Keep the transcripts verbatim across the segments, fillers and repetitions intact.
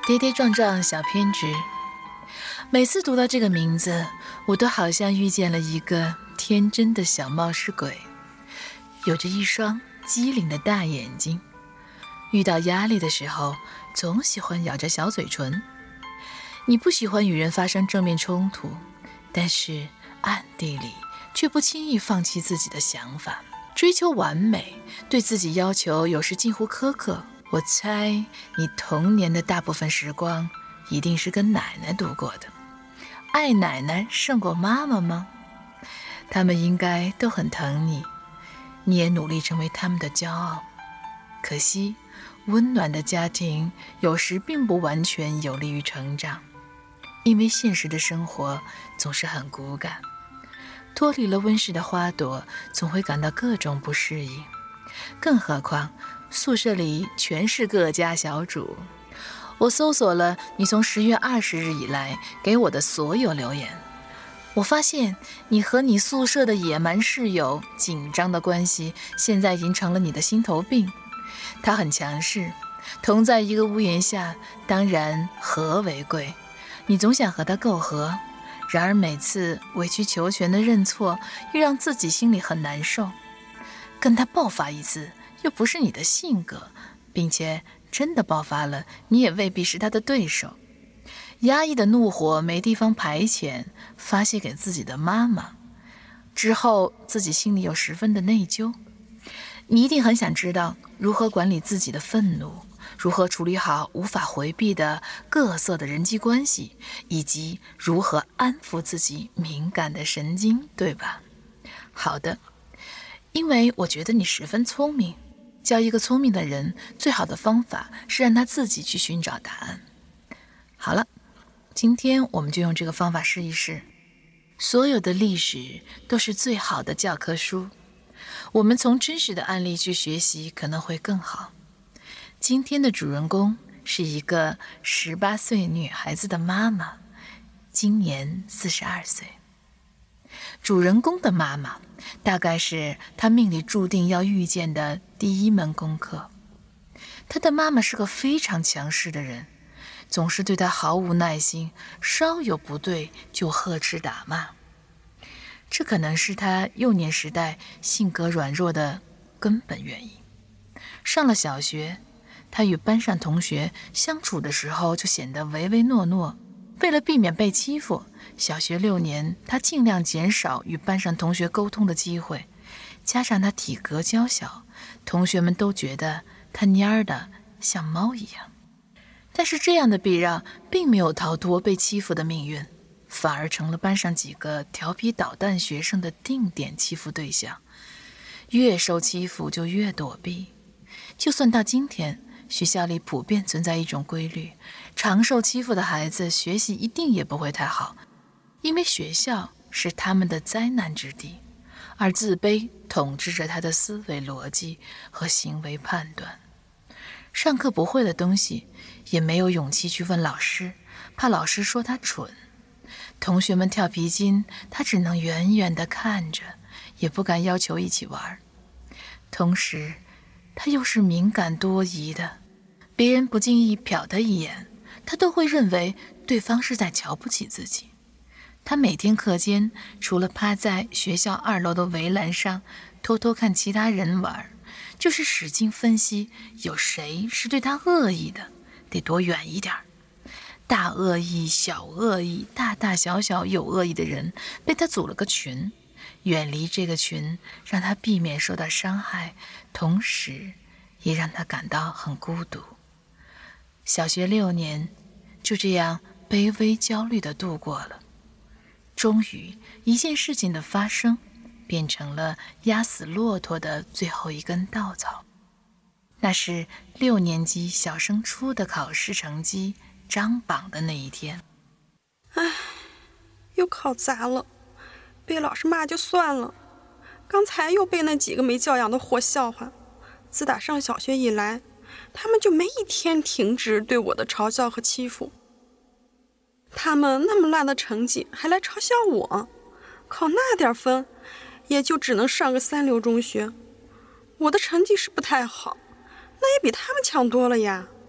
跌跌撞撞小偏执。每次读到这个名字，我都好像遇见了一个天真的小冒失鬼，有着一双机灵的大眼睛，遇到压力的时候总喜欢咬着小嘴唇。你不喜欢与人发生正面冲突，但是暗地里却不轻易放弃自己的想法，追求完美，对自己要求有时近乎苛刻。我猜你童年的大部分时光一定是跟奶奶度过的。爱奶奶胜过妈妈吗？他们应该都很疼你，你也努力成为他们的骄傲。可惜温暖的家庭有时并不完全有利于成长，因为现实的生活总是很骨感，脱离了温室的花朵总会感到各种不适应，更何况宿舍里全是各家小主。我搜索了你从十月二十日以来给我的所有留言，我发现你和你宿舍的野蛮室友紧张的关系现在已经成了你的心头病。他很强势，同在一个屋檐下，当然和为贵，你总想和他媾和，然而每次委曲求全的认错又让自己心里很难受。跟他爆发一次又不是你的性格，并且真的爆发了，你也未必是他的对手。压抑的怒火没地方排遣，发泄给自己的妈妈，之后自己心里又十分的内疚。你一定很想知道如何管理自己的愤怒，如何处理好无法回避的各色的人际关系，以及如何安抚自己敏感的神经，对吧？好的，因为我觉得你十分聪明。教一个聪明的人，最好的方法是让他自己去寻找答案。好了，今天我们就用这个方法试一试。所有的历史都是最好的教科书，我们从真实的案例去学习可能会更好。今天的主人公是一个十八岁女孩子的妈妈，今年四十二岁。主人公的妈妈大概是她命里注定要遇见的第一门功课。她的妈妈是个非常强势的人，总是对她毫无耐心，稍有不对就呵斥打骂。这可能是她幼年时代性格软弱的根本原因。上了小学，她与班上同学相处的时候就显得唯唯诺诺。为了避免被欺负，小学六年，他尽量减少与班上同学沟通的机会，加上他体格娇小，同学们都觉得他蔫儿的像猫一样。但是这样的避让并没有逃脱被欺负的命运，反而成了班上几个调皮捣蛋学生的定点欺负对象，越受欺负就越躲避。就算到今天，学校里普遍存在一种规律，常受欺负的孩子学习一定也不会太好，因为学校是他们的灾难之地，而自卑统治着他的思维逻辑和行为判断。上课不会的东西也没有勇气去问老师，怕老师说他蠢。同学们跳皮筋，他只能远远地看着，也不敢要求一起玩。同时他又是敏感多疑的，别人不经意瞟他一眼，他都会认为对方是在瞧不起自己。他每天课间除了趴在学校二楼的围栏上偷偷看其他人玩，就是使劲分析有谁是对他恶意的，得躲远一点。大恶意、小恶意、大大小小有恶意的人被他组了个群，远离这个群，让他避免受到伤害，同时也让他感到很孤独。小学六年就这样卑微焦虑地度过了。终于一件事情的发生变成了压死骆驼的最后一根稻草，那是六年级小升初的考试成绩张榜的那一天。 唉，又考砸了，被老师骂就算了，刚才又被那几个没教养的货笑话。自打上小学以来，他们就没一天停止对我的嘲笑和欺负。他们那么烂的成绩还来嘲笑我，考那点分也就只能上个三流中学。我的成绩是不太好，那也比他们强多了呀。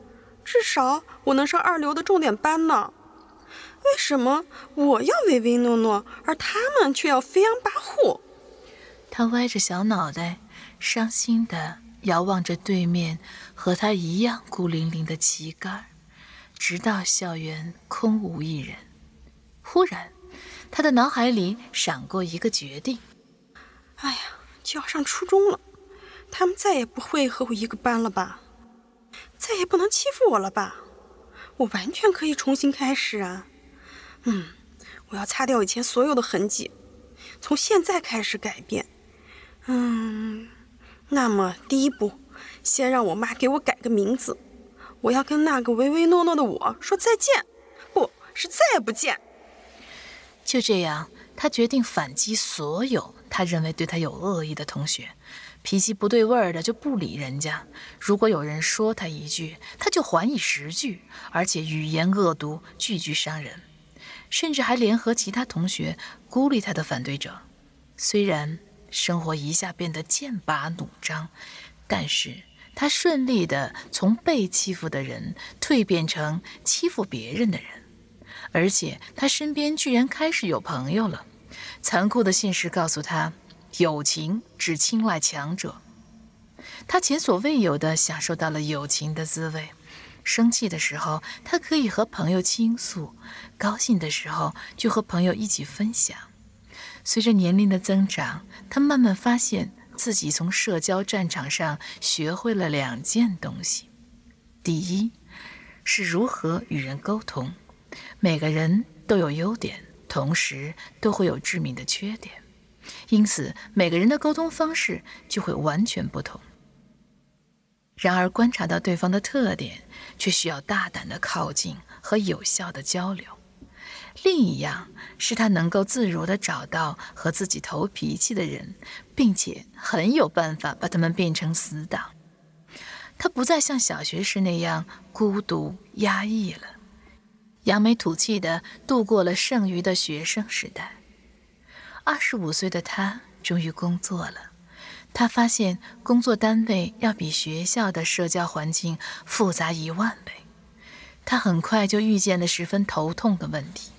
至少我能上二流的重点班呢。为什么我要唯唯诺诺，而他们却要飞扬跋扈？ 他歪着小脑袋，伤心地遥望着对面和他一样孤零零的旗杆，直到校园空无一人。忽然，他的脑海里闪过一个决定： 哎呀，就要上初中了，他们再也不会和我一个班了吧？再也不能欺负我了吧？我完全可以重新开始啊！嗯，我要擦掉以前所有的痕迹，从现在开始改变。嗯，那么第一步，先让我妈给我改个名字。我要跟那个唯唯诺诺的我说再见，不是再也不见。 就这样，他决定反击所有他认为对他有恶意的同学，脾气不对味儿的就不理人家。如果有人说他一句，他就还以十句，而且语言恶毒，句句伤人，甚至还联合其他同学孤立他的反对者。虽然生活一下变得剑拔弩张，但是他顺利地从被欺负的人蜕变成欺负别人的人，而且他身边居然开始有朋友了。残酷的现实告诉他，友情只青睐强者。他前所未有地享受到了友情的滋味。生气的时候，他可以和朋友倾诉；高兴的时候，就和朋友一起分享。随着年龄的增长，他慢慢发现自己从社交战场上学会了两件东西。第一，是如何与人沟通。每个人都有优点，同时都会有致命的缺点，因此每个人的沟通方式就会完全不同。然而观察到对方的特点，却需要大胆的靠近和有效的交流。另一样是他能够自如地找到和自己投脾气的人，并且很有办法把他们变成死党。他不再像小学时那样孤独压抑了，扬眉吐气地度过了剩余的学生时代。二十五岁的他终于工作了，他发现工作单位要比学校的社交环境复杂一万倍。他很快就遇见了十分头痛的问题。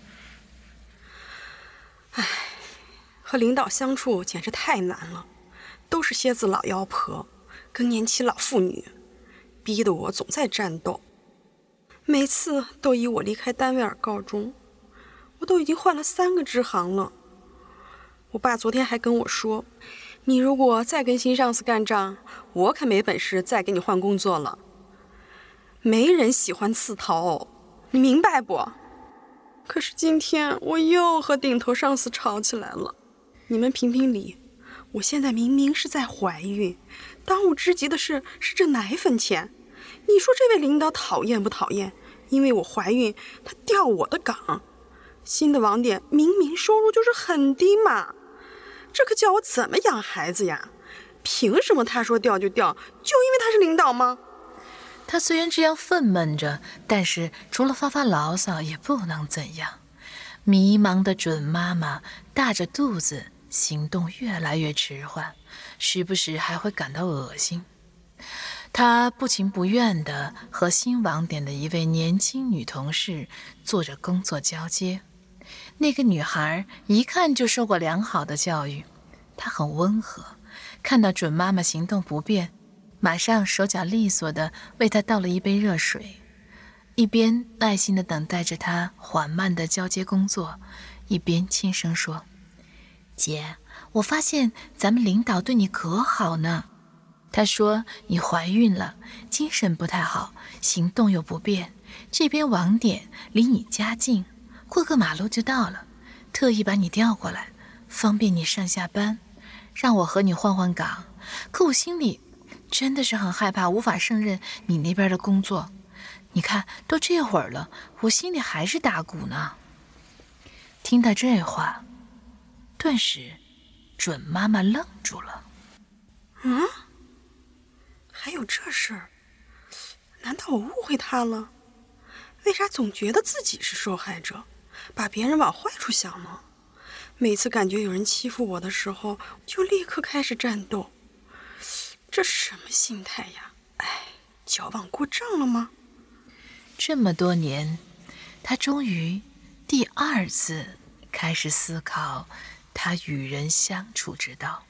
唉，和领导相处简直太难了，都是些子老妖婆，更年期老妇女，逼得我总在战斗。每次都以我离开单位而告终。我都已经换了三个支行了。我爸昨天还跟我说，你如果再跟新上司干仗，我可没本事再给你换工作了。没人喜欢刺头，你明白不？可是今天我又和顶头上司吵起来了。你们评评理，我现在明明是在怀孕，当务之急的事是这奶粉钱。你说这位领导讨厌不讨厌？因为我怀孕，他调我的岗。新的网点明明收入就是很低嘛，这可叫我怎么养孩子呀？凭什么他说调就调？就因为他是领导吗？ 他虽然这样愤懑着，但是除了发发牢骚也不能怎样。迷茫的准妈妈大着肚子，行动越来越迟缓，时不时还会感到恶心。她不情不愿地和新网点的一位年轻女同事做着工作交接。那个女孩一看就受过良好的教育，她很温和，看到准妈妈行动不便，马上手脚利索地为她倒了一杯热水，一边耐心地等待着她缓慢的交接工作，一边轻声说：姐，我发现咱们领导对你可好呢。他说你怀孕了，精神不太好，行动又不便，这边网点离你家近，过个马路就到了，特意把你调过来，方便你上下班，让我和你换换岗。可我心里真的是很害怕，无法胜任你那边的工作。你看都这会儿了，我心里还是打鼓呢。听到这话，顿时准妈妈愣住了。 嗯？还有这事儿？难道我误会他了？为啥总觉得自己是受害者，把别人往坏处想呢？每次感觉有人欺负我的时候，就立刻开始战斗。这什么心态呀？哎，矫枉过正了吗？ 这么多年，他终于第二次开始思考他与人相处之道。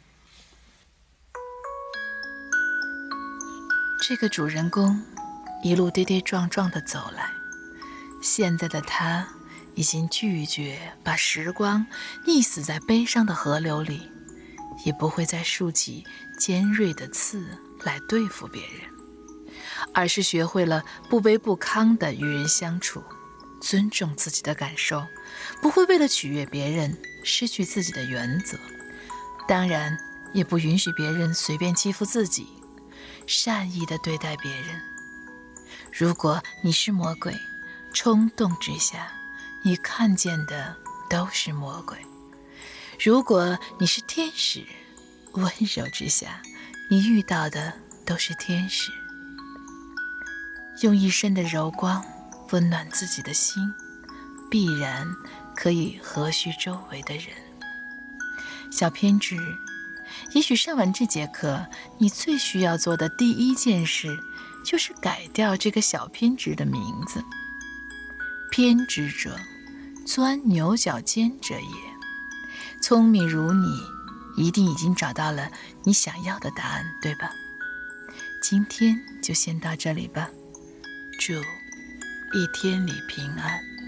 这个主人公一路跌跌撞撞地走来，现在的他已经拒绝把时光溺死在悲伤的河流里，也不会再竖起尖锐的刺来对付别人，而是学会了不卑不亢地与人相处，尊重自己的感受，不会为了取悦别人失去自己的原则，当然也不允许别人随便欺负自己，善意地对待别人。如果你是魔鬼，冲动之下你看见的都是魔鬼；如果你是天使，温柔之下你遇到的都是天使。用一生的柔光温暖自己的心，必然可以和煦周围的人。小偏执，也许上完这节课，你最需要做的第一件事就是改掉这个小偏执的名字。偏执者，钻牛角尖者也。聪明如你，一定已经找到了你想要的答案，对吧？今天就先到这里吧，祝一天里平安。